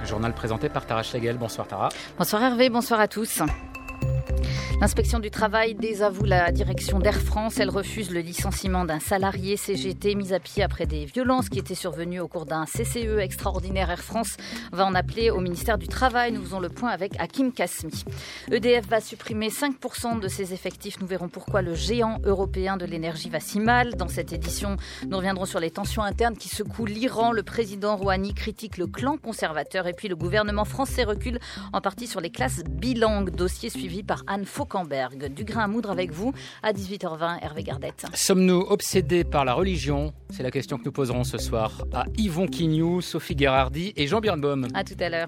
Journal présenté par Tara Schlegel. Bonsoir Tara. Bonsoir Hervé, bonsoir à tous. L'inspection du travail désavoue la direction d'Air France. Elle refuse le licenciement d'un salarié CGT mis à pied après des violences qui étaient survenues au cours d'un CCE extraordinaire. Air France va en appeler au ministère du Travail. Nous faisons le point avec Hakim Kasmi. EDF va supprimer 5% de ses effectifs. Nous verrons pourquoi le géant européen de l'énergie va si mal. Dans cette édition, nous reviendrons sur les tensions internes qui secouent l'Iran. Le président Rouhani critique le clan conservateur et puis le gouvernement français recule en partie sur les classes bilingues. Dossier suivi par Anne Fauquemberg. Du grain à moudre avec vous à 18h20, Hervé Gardette. Sommes-nous obsédés par la religion ? C'est la question que nous poserons ce soir à Yvon Quignou, Sophie Gherardi et Jean Birnbaum. À tout à l'heure.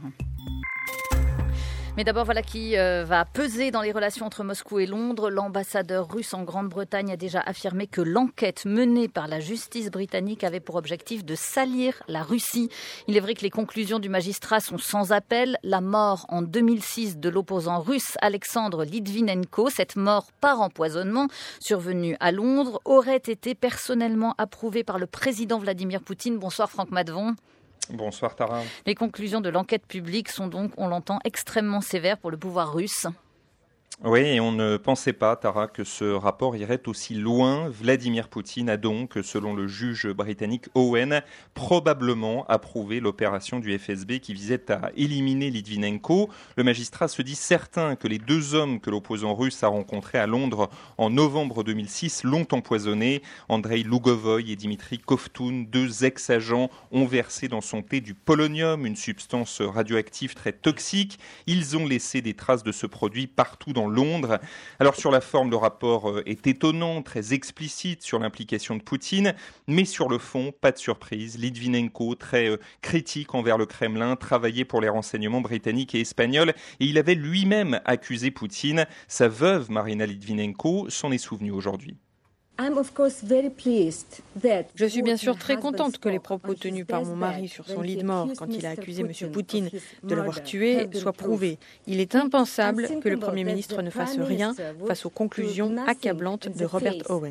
Mais d'abord, voilà qui va peser dans les relations entre Moscou et Londres. L'ambassadeur russe en Grande-Bretagne a déjà affirmé que l'enquête menée par la justice britannique avait pour objectif de salir la Russie. Il est vrai que les conclusions du magistrat sont sans appel. La mort en 2006 de l'opposant russe Alexandre Litvinenko, cette mort par empoisonnement survenue à Londres, aurait été personnellement approuvée par le président Vladimir Poutine. Bonsoir Franck Madvon. Bonsoir Tara. Les conclusions de l'enquête publique sont donc, on l'entend, extrêmement sévères pour le pouvoir russe. Oui, et on ne pensait pas, Tara, que ce rapport irait aussi loin. Vladimir Poutine a donc, selon le juge britannique Owen, probablement approuvé l'opération du FSB qui visait à éliminer Litvinenko. Le magistrat se dit certain que les deux hommes que l'opposant russe a rencontrés à Londres en novembre 2006 l'ont empoisonné. Andrei Lugovoy et Dimitri Kovtun, deux ex-agents, ont versé dans son thé du polonium, une substance radioactive très toxique. Ils ont laissé des traces de ce produit partout dans Londres. Alors sur la forme, le rapport est étonnant, très explicite sur l'implication de Poutine, mais sur le fond, pas de surprise. Litvinenko, très critique envers le Kremlin, travaillait pour les renseignements britanniques et espagnols et il avait lui-même accusé Poutine. Sa veuve, Marina Litvinenko, s'en est souvenue aujourd'hui. Je suis bien sûr très contente que les propos tenus par mon mari sur son lit de mort quand il a accusé M. Poutine de l'avoir tué soient prouvés. Il est impensable que le Premier ministre ne fasse rien face aux conclusions accablantes de Robert Owen.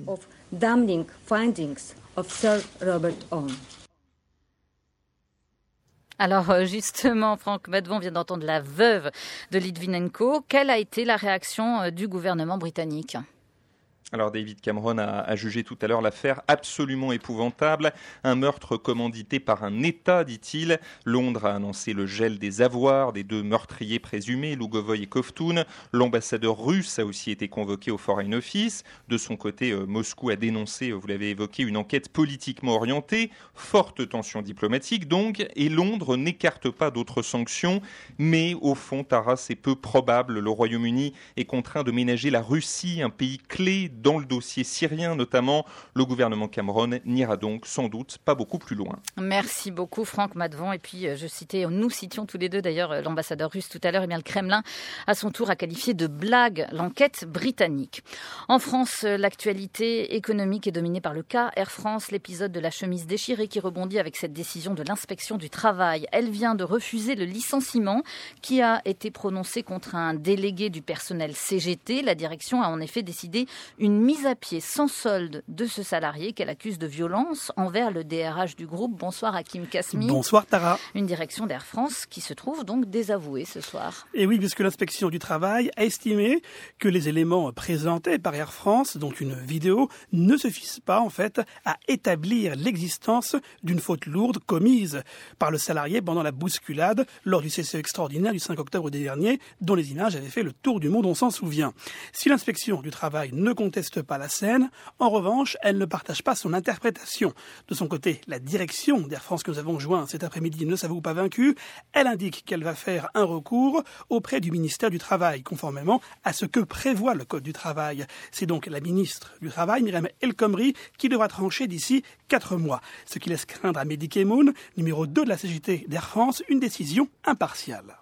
Alors justement, Franck Madvon vient d'entendre la veuve de Litvinenko. Quelle a été la réaction du gouvernement britannique ? Alors David Cameron a jugé tout à l'heure l'affaire absolument épouvantable. Un meurtre commandité par un État, dit-il. Londres a annoncé le gel des avoirs des deux meurtriers présumés, Lugovoy et Kovtun. L'ambassadeur russe a aussi été convoqué au Foreign Office. De son côté, Moscou a dénoncé, vous l'avez évoqué, une enquête politiquement orientée. Forte tension diplomatique donc. Et Londres n'écarte pas d'autres sanctions. Mais au fond, Tara, c'est peu probable. Le Royaume-Uni est contraint de ménager la Russie, un pays clé dans le dossier syrien notamment. Le gouvernement Cameron n'ira donc sans doute pas beaucoup plus loin. Merci beaucoup Franck Madvon. Et puis nous citions tous les deux d'ailleurs l'ambassadeur russe tout à l'heure. Et bien le Kremlin à son tour a qualifié de blague l'enquête britannique. En France, l'actualité économique est dominée par le cas Air France, l'épisode de la chemise déchirée qui rebondit avec cette décision de l'inspection du travail. Elle vient de refuser le licenciement qui a été prononcé contre un délégué du personnel CGT. La direction a en effet décidé une mise à pied sans solde de ce salarié qu'elle accuse de violence envers le DRH du groupe. Bonsoir Hakim Kasmi. Bonsoir Tara. Une direction d'Air France qui se trouve donc désavouée ce soir. Et oui, puisque l'inspection du travail a estimé que les éléments présentés par Air France, dont une vidéo, ne suffisent pas en fait à établir l'existence d'une faute lourde commise par le salarié pendant la bousculade lors du CCE extraordinaire du 5 octobre dernier, dont les images avaient fait le tour du monde, on s'en souvient. Si l'inspection du travail ne conteste pas la scène. En revanche, elle ne partage pas son interprétation. De son côté, la direction d'Air France que nous avons joint cet après-midi ne s'avoue pas vaincue. Elle indique qu'elle va faire un recours auprès du ministère du Travail, conformément à ce que prévoit le Code du travail. C'est donc la ministre du Travail, Myriam El Khomri, qui devra trancher d'ici 4 mois. Ce qui laisse craindre à Mehdi Kemoun, numéro 2 de la CGT d'Air France, une décision impartiale.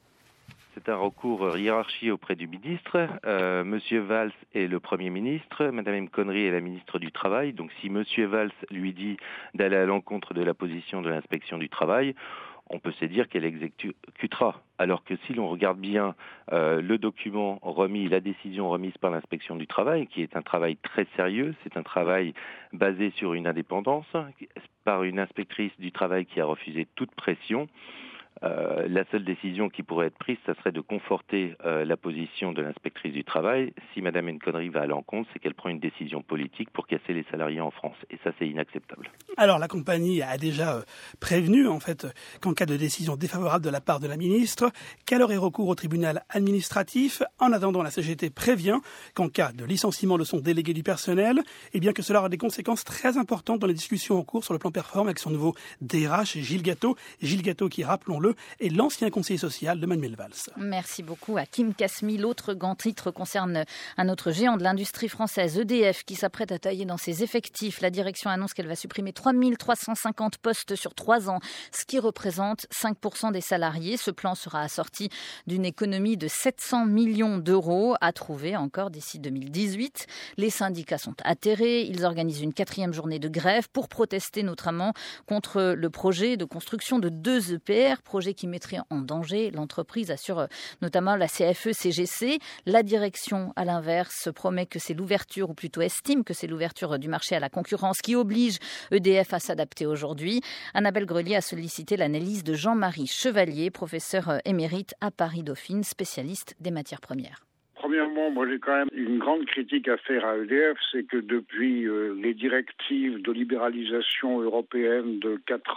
C'est un recours hiérarchie auprès du ministre. Monsieur Valls est le Premier ministre, Madame El Khomri est la ministre du Travail. Donc si Monsieur Valls lui dit d'aller à l'encontre de la position de l'inspection du travail, on peut se dire qu'elle exécutera. Alors que si l'on regarde bien le document remis, la décision remise par l'inspection du travail, qui est un travail très sérieux, c'est un travail basé sur une indépendance, par une inspectrice du travail qui a refusé toute pression, La seule décision qui pourrait être prise, ça serait de conforter la position de l'inspectrice du travail. Si Mme El Khomri va à l'encontre, c'est qu'elle prend une décision politique pour casser les salariés en France. Et ça, c'est inacceptable. Alors, la compagnie a déjà prévenu, en fait, qu'en cas de décision défavorable de la part de la ministre, qu'elle aurait recours au tribunal administratif. En attendant, la CGT prévient qu'en cas de licenciement de son délégué du personnel, eh bien que cela aura des conséquences très importantes dans les discussions en cours sur le plan performance avec son nouveau DRH, Gilles Gatteau. Gilles Gatteau qui, rappelons-le, est l'ancien conseiller social de Manuel Valls. Merci beaucoup à Kim Kasmi. L'autre grand titre concerne un autre géant de l'industrie française, EDF, qui s'apprête à tailler dans ses effectifs. La direction annonce qu'elle va supprimer 3350 postes sur 3 ans, ce qui représente 5% des salariés. Ce plan sera assorti d'une économie de 700 millions d'euros à trouver encore d'ici 2018. Les syndicats sont atterrés. Ils organisent une 4e journée de grève pour protester notamment contre le projet de construction de 2 EPR, projet qui mettrait en danger l'entreprise, assure notamment la CFE-CGC. La direction, à l'inverse, promet que c'est l'ouverture, ou plutôt estime que c'est l'ouverture du marché à la concurrence qui oblige EDF à s'adapter aujourd'hui. Annabelle Grelier a sollicité l'analyse de Jean-Marie Chevalier, professeur émérite à Paris-Dauphine, spécialiste des matières premières. Premièrement, moi j'ai quand même une grande critique à faire à EDF, c'est que depuis les directives de libéralisation européenne de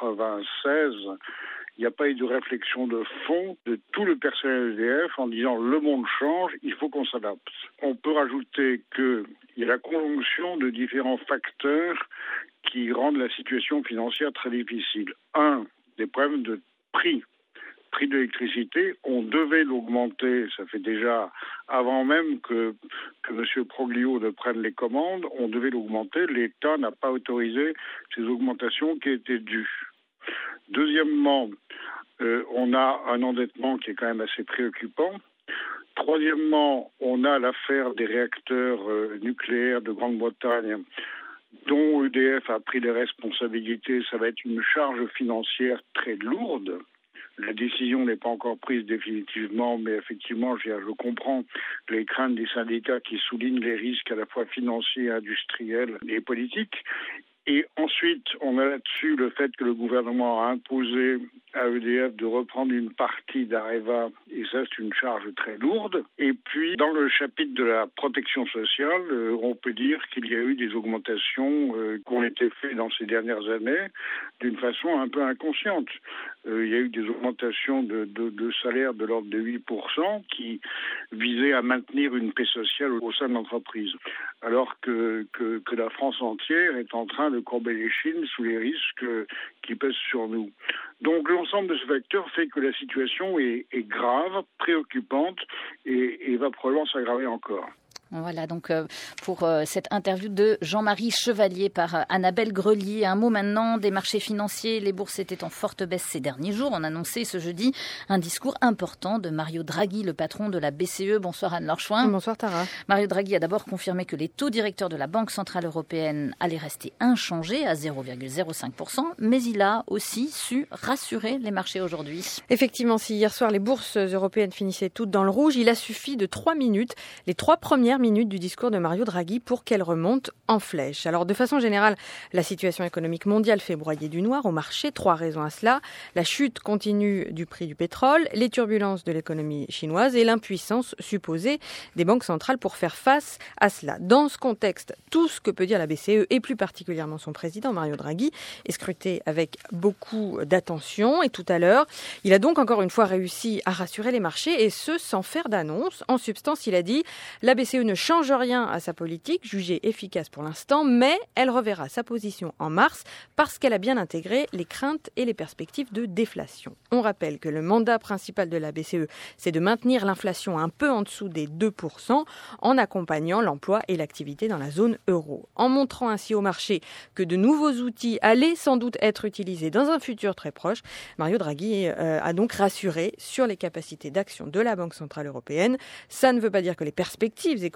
96, il n'y a pas eu de réflexion de fond de tout le personnel EDF en disant le monde change, il faut qu'on s'adapte. On peut rajouter qu'il y a la conjonction de différents facteurs qui rendent la situation financière très difficile. Des problèmes de prix de l'électricité, on devait l'augmenter, ça fait déjà avant même que M. Proglio ne prenne les commandes, on devait l'augmenter, l'État n'a pas autorisé ces augmentations qui étaient dues. Deuxièmement, on a un endettement qui est quand même assez préoccupant. Troisièmement, on a l'affaire des réacteurs nucléaires de Grande-Bretagne dont EDF a pris les responsabilités. Ça va être une charge financière très lourde. La décision n'est pas encore prise définitivement, mais effectivement, je comprends les craintes des syndicats qui soulignent les risques à la fois financiers, industriels et politiques. Et ensuite, on a là-dessus le fait que le gouvernement a imposé à EDF de reprendre une partie d'Areva, et ça c'est une charge très lourde. Et puis, dans le chapitre de la protection sociale, on peut dire qu'il y a eu des augmentations qui ont été faites dans ces dernières années d'une façon un peu inconsciente. Il y a eu des augmentations de salaire de l'ordre de 8% qui visaient à maintenir une paix sociale au sein de l'entreprise, alors que la France entière est en train de courber les chines sous les risques qui pèsent sur nous. Donc l'ensemble de ce facteur fait que la situation est grave, préoccupante et va probablement s'aggraver encore. Voilà donc pour cette interview de Jean-Marie Chevalier par Annabelle Grelier. Un mot maintenant des marchés financiers. Les bourses étaient en forte baisse ces derniers jours. On annonçait ce jeudi un discours important de Mario Draghi, le patron de la BCE. Bonsoir Anne-Laure Chouin. Bonsoir Tara. Mario Draghi a d'abord confirmé que les taux directeurs de la Banque Centrale Européenne allaient rester inchangés à 0,05%, mais il a aussi su rassurer les marchés aujourd'hui. Effectivement, si hier soir les bourses européennes finissaient toutes dans le rouge, il a suffi de 3 minutes, les 3 premières minutes du discours de Mario Draghi pour qu'elle remonte en flèche. Alors de façon générale, la situation économique mondiale fait broyer du noir au marché. 3 raisons à cela. La chute continue du prix du pétrole, les turbulences de l'économie chinoise et l'impuissance supposée des banques centrales pour faire face à cela. Dans ce contexte, tout ce que peut dire la BCE et plus particulièrement son président Mario Draghi est scruté avec beaucoup d'attention. Et tout à l'heure, il a donc encore une fois réussi à rassurer les marchés et ce sans faire d'annonce. En substance, il a dit la BCE ne change rien à sa politique, jugée efficace pour l'instant, mais elle reverra sa position en mars parce qu'elle a bien intégré les craintes et les perspectives de déflation. On rappelle que le mandat principal de la BCE, c'est de maintenir l'inflation un peu en dessous des 2% en accompagnant l'emploi et l'activité dans la zone euro. En montrant ainsi au marché que de nouveaux outils allaient sans doute être utilisés dans un futur très proche, Mario Draghi a donc rassuré sur les capacités d'action de la Banque Centrale Européenne. Ça ne veut pas dire que les perspectives économiques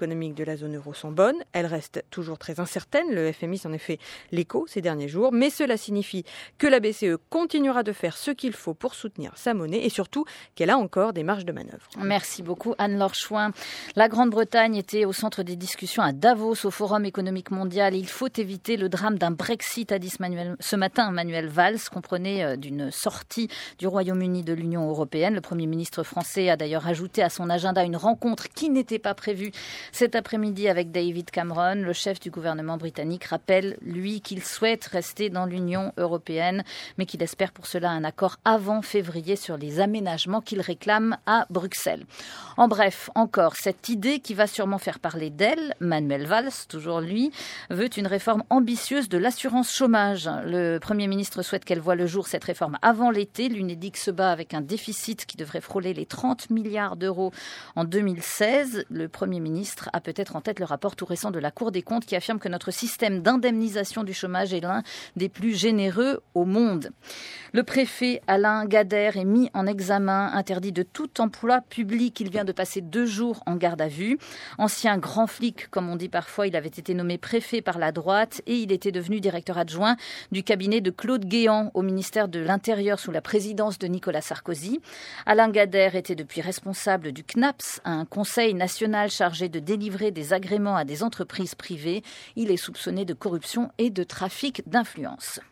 économiques de la zone euro sont bonnes. Elles restent toujours très incertaines. Le FMI s'en est fait l'écho ces derniers jours. Mais cela signifie que la BCE continuera de faire ce qu'il faut pour soutenir sa monnaie et surtout qu'elle a encore des marges de manœuvre. Merci beaucoup Anne-Laure Chouin. La Grande-Bretagne était au centre des discussions à Davos, au Forum économique mondial. Il faut éviter le drame d'un Brexit, a dit ce matin Manuel Valls, comprenait d'une sortie du Royaume-Uni de l'Union européenne. Le Premier ministre français a d'ailleurs ajouté à son agenda une rencontre qui n'était pas prévue cet après-midi avec David Cameron. Le chef du gouvernement britannique rappelle, lui, qu'il souhaite rester dans l'Union européenne, mais qu'il espère pour cela un accord avant février sur les aménagements qu'il réclame à Bruxelles. En bref, encore cette idée qui va sûrement faire parler d'elle, Manuel Valls, toujours lui, veut une réforme ambitieuse de l'assurance chômage. Le Premier ministre souhaite qu'elle voie le jour, cette réforme, avant l'été. L'Unédic se bat avec un déficit qui devrait frôler les 30 milliards d'euros en 2016. Le Premier ministre a peut-être en tête le rapport tout récent de la Cour des comptes qui affirme que notre système d'indemnisation du chômage est l'un des plus généreux au monde. Le préfet Alain Gader est mis en examen, interdit de tout emploi public. Il vient de passer 2 jours en garde à vue. Ancien grand flic, comme on dit parfois, il avait été nommé préfet par la droite et il était devenu directeur adjoint du cabinet de Claude Guéant au ministère de l'Intérieur sous la présidence de Nicolas Sarkozy. Alain Gader était depuis responsable du CNAPS, un conseil national chargé de délivrer des agréments à des entreprises privées. Il est soupçonné de corruption et de trafic d'influence.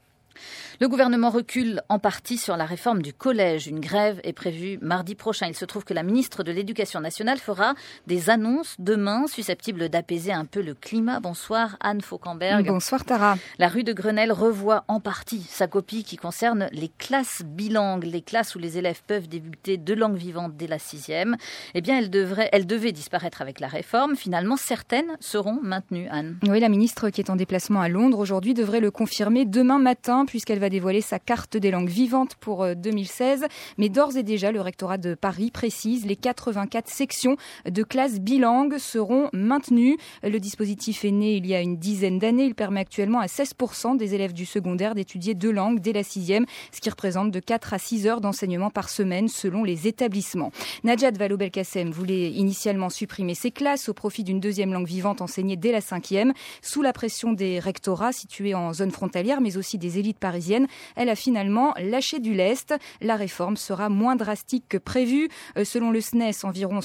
Le gouvernement recule en partie sur la réforme du collège. Une grève est prévue mardi prochain. Il se trouve que la ministre de l'Éducation nationale fera des annonces demain susceptibles d'apaiser un peu le climat. Bonsoir Anne Fauquemberg. Bonsoir Tara. La rue de Grenelle revoit en partie sa copie qui concerne les classes bilingues, les classes où les élèves peuvent débuter 2 langues vivantes dès la 6e. Eh bien, elle devait disparaître avec la réforme. Finalement, certaines seront maintenues, Anne. Oui, la ministre qui est en déplacement à Londres aujourd'hui devrait le confirmer demain matin puisqu'elle va dévoiler sa carte des langues vivantes pour 2016. Mais d'ores et déjà, le rectorat de Paris précise les 84 sections de classes bilingues seront maintenues. Le dispositif est né il y a une dizaine d'années. Il permet actuellement à 16% des élèves du secondaire d'étudier 2 langues dès la 6e, ce qui représente de 4 à 6 heures d'enseignement par semaine selon les établissements. Najat Vallaud-Belkacem voulait initialement supprimer ces classes au profit d'une 2e langue vivante enseignée dès la 5e. Sous la pression des rectorats situés en zone frontalière, mais aussi des élites parisiennes, elle a finalement lâché du lest. La réforme sera moins drastique que prévu. Selon le SNES, environ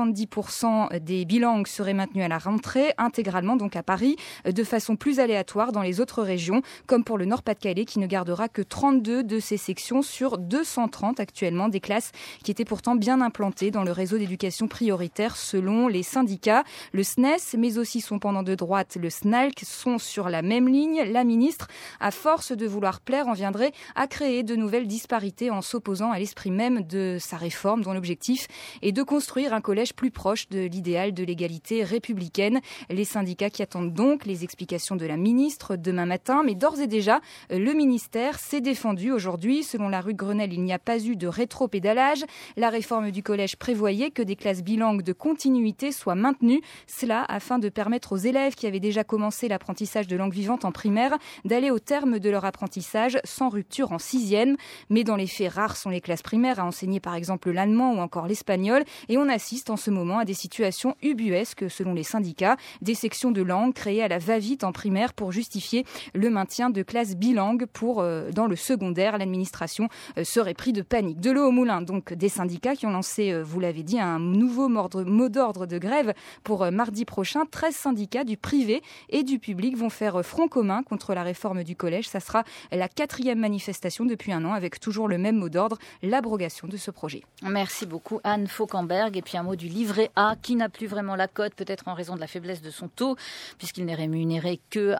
70% des bilangues seraient maintenus à la rentrée, intégralement donc à Paris, de façon plus aléatoire dans les autres régions, comme pour le Nord-Pas-de-Calais qui ne gardera que 32 de ces sections sur 230 actuellement, des classes qui étaient pourtant bien implantées dans le réseau d'éducation prioritaire selon les syndicats. Le SNES, mais aussi son pendant de droite, le SNALC, sont sur la même ligne. La ministre, à force de vouloir plaire, en viendrait à créer de nouvelles disparités en s'opposant à l'esprit même de sa réforme dont l'objectif est de construire un collège plus proche de l'idéal de l'égalité républicaine. Les syndicats qui attendent donc les explications de la ministre demain matin, mais d'ores et déjà, le ministère s'est défendu aujourd'hui. Selon la rue de Grenelle, il n'y a pas eu de rétropédalage. La réforme du collège prévoyait que des classes bilingues de continuité soient maintenues. Cela afin de permettre aux élèves qui avaient déjà commencé l'apprentissage de langue vivante en primaire d'aller au terme de leur apprentissage sans rupture en 6e. Mais dans les faits, rares sont les classes primaires à enseigner par exemple l'allemand ou encore l'espagnol. Et on assiste en ce moment à des situations ubuesques selon les syndicats. Des sections de langue créées à la va-vite en primaire pour justifier le maintien de classes bilingues dans le secondaire. L'administration serait pris de panique. De l'eau au moulin, donc des syndicats qui ont lancé, vous l'avez dit, un nouveau mot d'ordre de grève pour mardi prochain. 13 syndicats du privé et du public vont faire front commun contre la réforme du collège. Ça sera la 4e manifestation depuis un an avec toujours le même mot d'ordre, l'abrogation de ce projet. Merci beaucoup Anne Fauquemberg. Et puis un mot du livret A qui n'a plus vraiment la cote, peut-être en raison de la faiblesse de son taux, puisqu'il est rémunéré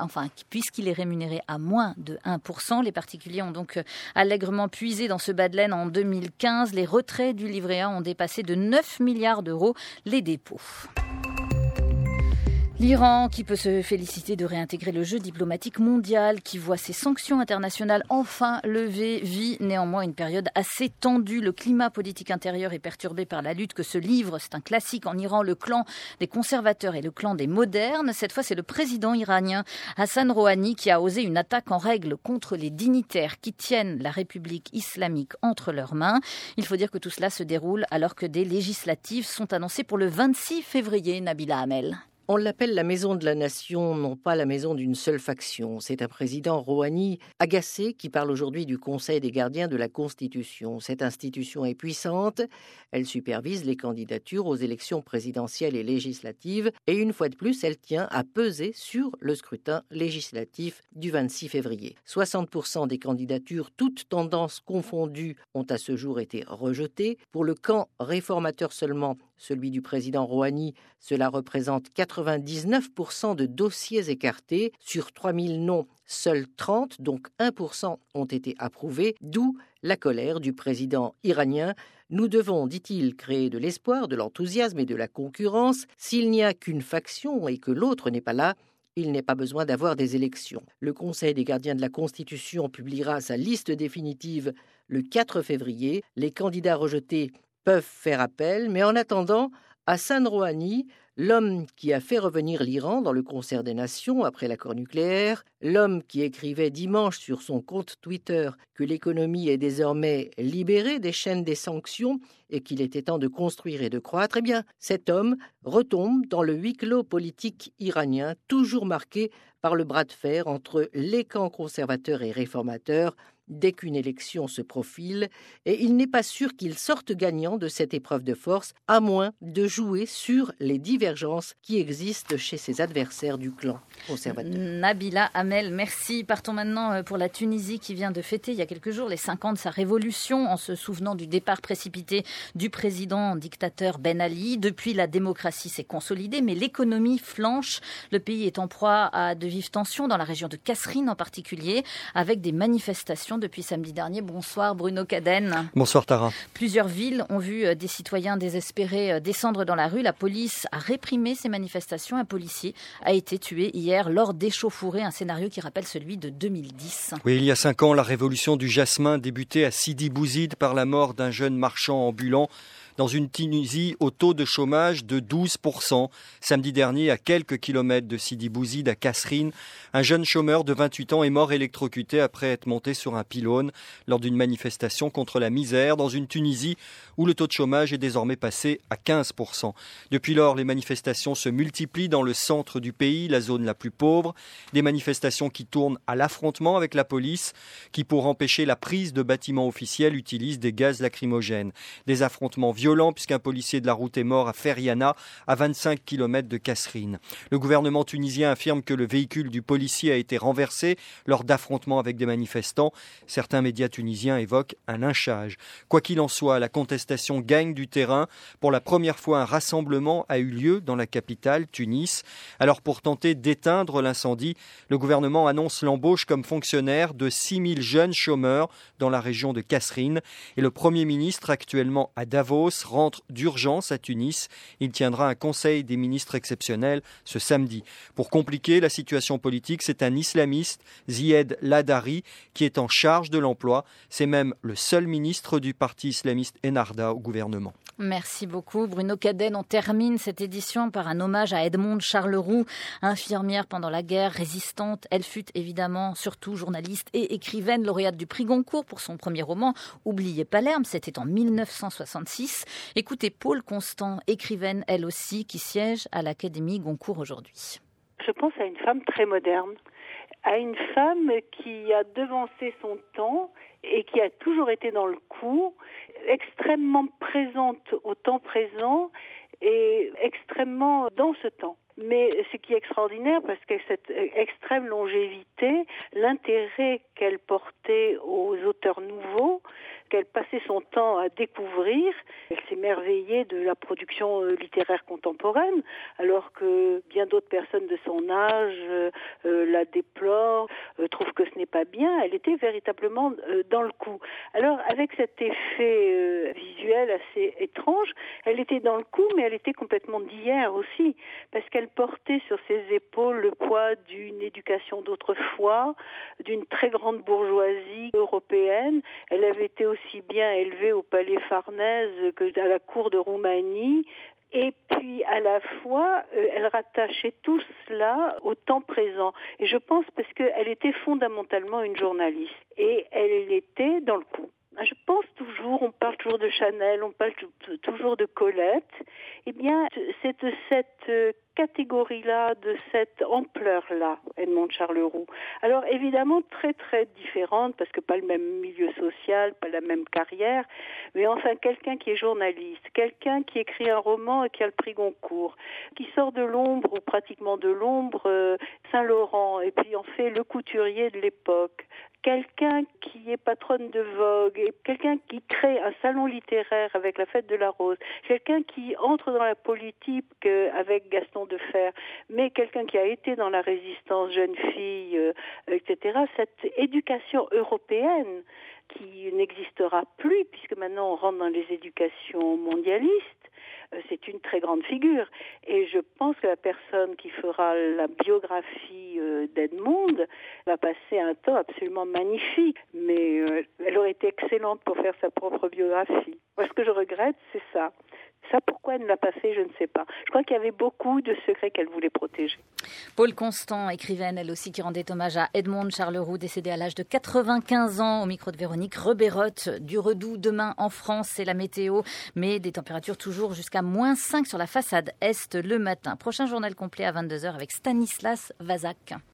à moins de 1%. Les particuliers ont donc allègrement puisé dans ce bas de laine en 2015. Les retraits du livret A ont dépassé de 9 milliards d'euros les dépôts. L'Iran qui peut se féliciter de réintégrer le jeu diplomatique mondial, qui voit ses sanctions internationales enfin levées, vit néanmoins une période assez tendue. Le climat politique intérieur est perturbé par la lutte que se livrent, c'est un classique en Iran, le clan des conservateurs et le clan des modernes. Cette fois, c'est le président iranien Hassan Rouhani qui a osé une attaque en règle contre les dignitaires qui tiennent la République islamique entre leurs mains. Il faut dire que tout cela se déroule alors que des législatives sont annoncées pour le 26 février, Nabila Amel. On l'appelle la maison de la nation, non pas la maison d'une seule faction. C'est un président Rouhani agacé qui parle aujourd'hui du Conseil des gardiens de la Constitution. Cette institution est puissante, elle supervise les candidatures aux élections présidentielles et législatives et une fois de plus, elle tient à peser sur le scrutin législatif du 26 février. 60% des candidatures, toutes tendances confondues, ont à ce jour été rejetées. Pour le camp réformateur seulement, celui du président Rouhani, cela représente 99% de dossiers écartés. Sur 3000 noms, seuls 30, donc 1%, ont été approuvés, d'où la colère du président iranien. Nous devons, dit-il, créer de l'espoir, de l'enthousiasme et de la concurrence. S'il n'y a qu'une faction et que l'autre n'est pas là, il n'est pas besoin d'avoir des élections. Le Conseil des gardiens de la Constitution publiera sa liste définitive le 4 février. Les candidats rejetés peuvent faire appel, mais en attendant, Hassan Rouhani, l'homme qui a fait revenir l'Iran dans le concert des nations après l'accord nucléaire, l'homme qui écrivait dimanche sur son compte Twitter que l'économie est désormais libérée des chaînes des sanctions et qu'il était temps de construire et de croître, eh bien, cet homme retombe dans le huis clos politique iranien, toujours marqué par le bras de fer entre les camps conservateurs et réformateurs, dès qu'une élection se profile, et il n'est pas sûr qu'il sorte gagnant de cette épreuve de force, à moins de jouer sur les divergences qui existent chez ses adversaires du clan conservateur. Nabila Amel, merci. Partons maintenant pour la Tunisie qui vient de fêter il y a quelques jours les 5 ans de sa révolution en se souvenant du départ précipité du président dictateur Ben Ali. Depuis, la démocratie s'est consolidée, mais l'économie flanche. Le pays est en proie à de vives tensions dans la région de Kasserine en particulier, avec des manifestations depuis samedi dernier. Bonsoir Bruno Cadenne. Bonsoir Tara. Plusieurs villes ont vu des citoyens désespérés descendre dans la rue. La police a réprimé ces manifestations. Un policier a été tué hier lors d'échauffourées, un scénario qui rappelle celui de 2010. Oui, il y a 5 ans, la révolution du jasmin débutait à Sidi Bouzid par la mort d'un jeune marchand ambulant dans une Tunisie au taux de chômage de 12%. Samedi dernier, à quelques kilomètres de Sidi Bouzid, à Kasserine, un jeune chômeur de 28 ans est mort électrocuté après être monté sur un pylône lors d'une manifestation contre la misère dans une Tunisie où le taux de chômage est désormais passé à 15%. Depuis lors, les manifestations se multiplient dans le centre du pays, la zone la plus pauvre. Des manifestations qui tournent à l'affrontement avec la police, qui pour empêcher la prise de bâtiments officiels utilisent des gaz lacrymogènes. Des affrontements violent puisqu'un policier de la route est mort à Feriana, à 25 km de Kasserine. Le gouvernement tunisien affirme que le véhicule du policier a été renversé lors d'affrontements avec des manifestants. Certains médias tunisiens évoquent un lynchage. Quoi qu'il en soit, la contestation gagne du terrain. Pour la première fois, un rassemblement a eu lieu dans la capitale, Tunis. Alors pour tenter d'éteindre l'incendie, le gouvernement annonce l'embauche comme fonctionnaire de 6000 jeunes chômeurs dans la région de Kasserine. Et le Premier ministre, actuellement à Davos, rentre d'urgence à Tunis. Il tiendra un conseil des ministres exceptionnel ce samedi. Pour compliquer la situation politique, c'est un islamiste, Zied Ladari, qui est en charge de l'emploi. C'est même le seul ministre du parti islamiste Ennahda au gouvernement. Merci beaucoup Bruno Cadenne. On termine cette édition par un hommage à Edmonde Charleroux, infirmière pendant la guerre, résistante. Elle fut évidemment surtout journaliste et écrivaine, lauréate du prix Goncourt pour son premier roman Oubliez Palerme, c'était en 1966. Écoutez Paul Constant, écrivaine elle aussi, qui siège à l'Académie Goncourt aujourd'hui. Je pense à une femme très moderne, à une femme qui a devancé son temps et qui a toujours été dans le coup, extrêmement présente au temps présent et extrêmement dans ce temps. Mais ce qui est extraordinaire, parce que cette extrême longévité, l'intérêt qu'elle portait aux auteurs nouveaux, qu'elle passait son temps à découvrir. Elle s'émerveillait de la production littéraire contemporaine, alors que bien d'autres personnes de son âge la déplorent, trouvent que ce n'est pas bien. Elle était véritablement dans le coup. Alors, avec cet effet visuel assez étrange, elle était dans le coup, mais elle était complètement d'hier aussi, parce qu'elle portait sur ses épaules le poids d'une éducation d'autrefois, d'une très grande bourgeoisie européenne. Elle avait été aussi bien élevée au palais Farnèse qu'à la cour de Roumanie. Et puis, à la fois, elle rattachait tout cela au temps présent. Et je pense parce qu'elle était fondamentalement une journaliste. Et elle était dans le coup. Je pense toujours, on parle toujours de Chanel, on parle toujours de Colette. Eh bien, c'est de cette catégorie-là, de cette ampleur-là, Edmond Charleroux. Alors, évidemment, très, très différente, parce que pas le même milieu social, pas la même carrière, mais enfin, quelqu'un qui est journaliste, quelqu'un qui écrit un roman et qui a le prix Goncourt, qui sort de l'ombre, ou pratiquement de l'ombre, Saint-Laurent, et puis en fait le couturier de l'époque. Quelqu'un qui est patronne de Vogue, et quelqu'un qui crée un salon littéraire avec la Fête de la Rose, quelqu'un qui entre dans la politique avec Gaston Defferre, mais quelqu'un qui a été dans la résistance, jeune fille, etc. Cette éducation européenne qui n'existera plus, puisque maintenant on rentre dans les éducations mondialistes, c'est une très grande figure. Et je pense que la personne qui fera la biographie d'Edmond va passer un temps absolument magnifique. Mais elle aurait été excellente pour faire sa propre biographie. Moi, ce que je regrette, c'est ça. Ça, pourquoi elle ne l'a pas fait, je ne sais pas. Je crois qu'il y avait beaucoup de secrets qu'elle voulait protéger. Paul Constant, écrivaine, elle aussi, qui rendait hommage à Edmond Charleroux, décédé à l'âge de 95 ans, au micro de Véronique Reberotte. Du redoux demain en France, c'est la météo, mais des températures toujours jusqu'à -5 sur la façade est le matin. Prochain journal complet à 22h avec Stanislas Vazak.